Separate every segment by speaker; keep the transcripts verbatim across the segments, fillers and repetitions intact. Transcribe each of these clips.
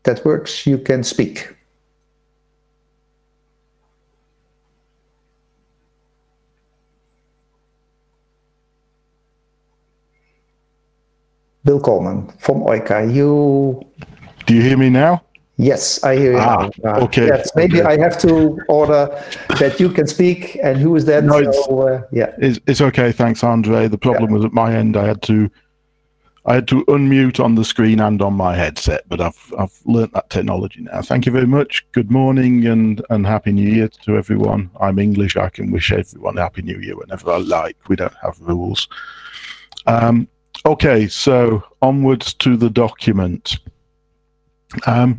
Speaker 1: that works. You can speak. Bill Coleman from OICA. You.
Speaker 2: Do you hear me now?
Speaker 1: Yes, I hear you
Speaker 2: Ah,
Speaker 1: now. Uh,
Speaker 2: okay.
Speaker 1: yes, maybe
Speaker 2: Okay.
Speaker 1: I have to order that you can speak. And who is that?
Speaker 2: No, it's
Speaker 1: So, uh, yeah.
Speaker 2: it's, it's okay. Thanks, Andre. The problem
Speaker 1: Yeah.
Speaker 2: was at my end. I had to I had to unmute on the screen and on my headset, but I've I've learnt that technology now. Thank you very much. Good morning and and happy New Year to everyone. I'm English. I can wish everyone a happy New Year whenever I like. We don't have rules. Um, okay, so onwards to the document. Um,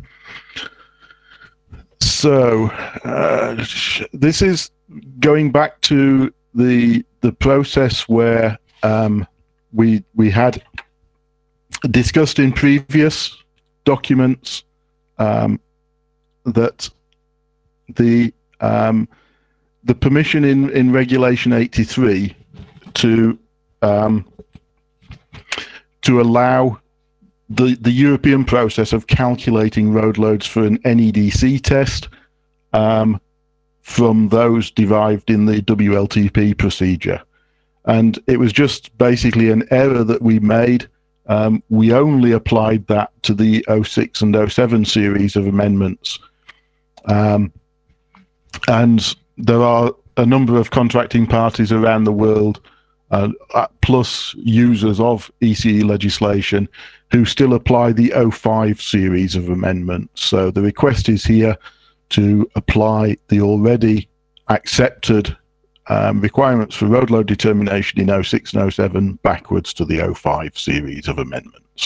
Speaker 2: so uh, this is going back to the the process where um, we we had discussed in previous documents um, that the um, the permission in in Regulation eighty-three to um, to allow the the European process of calculating road loads for an N E D C test um, from those derived in the W L T P procedure. And it was just basically an error that we made. Um, we only applied that to the oh six and oh seven series of amendments. Um, and there are a number of contracting parties around the world, uh, plus users of E C E legislation, who still apply the oh five series of amendments. So the request is here to apply the already accepted um, requirements for road load determination in oh six and oh seven backwards to the oh five series of amendments.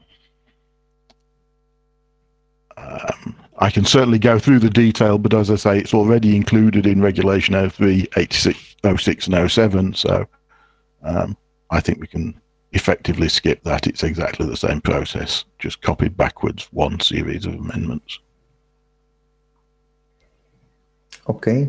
Speaker 2: Um, I can certainly go through the detail, but as I say, it's already included in Regulation oh three, eighty-six, oh six and oh seven, so um, I think we can effectively skip that. It's exactly the same process, just copied backwards one series of amendments.
Speaker 1: Okay.